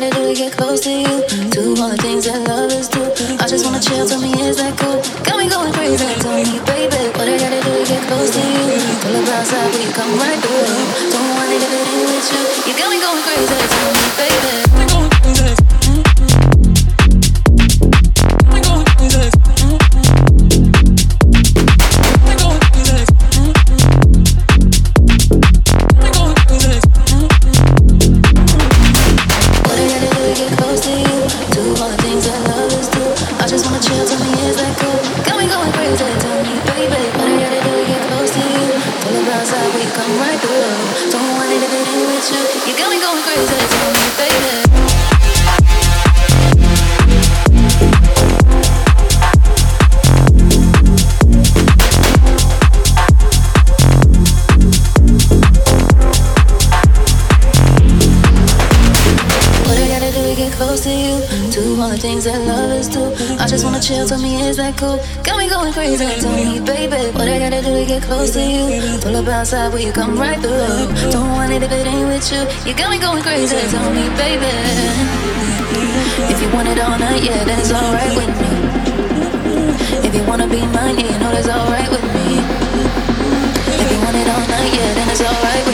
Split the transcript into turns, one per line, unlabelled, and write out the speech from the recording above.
gotta do to get close to you? Do all the things that lovers do. I just wanna chill, tell me is that cool? Got me going crazy, tell me baby, what I gotta do to get close to you? Pull up outside, will you come right through? Don't want it if it ain't with you. You got me going crazy, tell me baby. You got me going crazy, tell me, baby. What I gotta do to get close to you? Do all the things that lovers do. I just wanna chill, tell me is that cool? Got me going crazy, tell me baby. What I gotta do to get close to you? Pull up outside, will you come right through? Don't want it if it ain't with you. You got me going crazy, tell me baby. If you want it all night, yeah, then it's alright with me. If you wanna be mine, yeah, you know that's alright with me. If you want it all night, yeah, then it's alright with me.